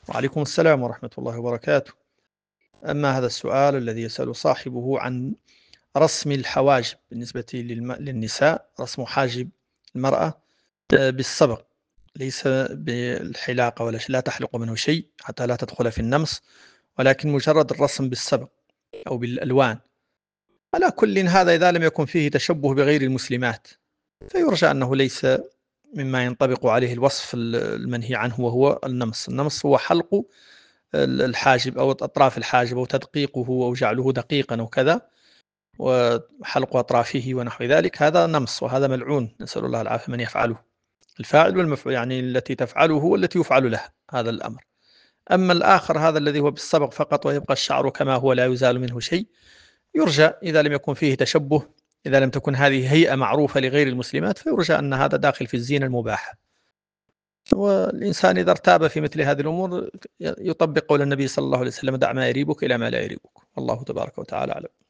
وعليكم السلام ورحمة الله وبركاته. أما هذا السؤال الذي يسأل صاحبه عن رسم الحواجب بالنسبة للنساء، رسم حاجب المرأة بالصبغ، ليس بالحلاقة ولا شيء، لا تحلق منه شيء حتى لا تدخل في النمص، ولكن مجرد الرسم بالصبغ أو بالألوان. على كل هذا إذا لم يكن فيه تشبه بغير المسلمات فيرجى أنه ليس مما ينطبق عليه الوصف المنهي عنه، وهو النمص. النمص هو حلق الحاجب أو أطراف الحاجب أو تدقيقه أو جعله دقيقا أو كذا، وحلق أطرافه ونحو ذلك، هذا نمص وهذا ملعون، نسأل الله العافية من يفعله، الفاعل والمفعول، يعني التي تفعله والتي يفعل لها هذا الأمر. أما الآخر هذا الذي هو بالصبغ فقط ويبقى الشعر كما هو لا يزال منه شيء، يرجى إذا لم يكن فيه تشبه، إذا لم تكن هذه هيئة معروفة لغير المسلمات، فيرجى أن هذا داخل في الزينة المباحة. والإنسان إذا ارتاب في مثل هذه الأمور يطبق قول النبي صلى الله عليه وسلم: دع ما يريبك إلى ما لا يريبك. والله تبارك وتعالى أعلم.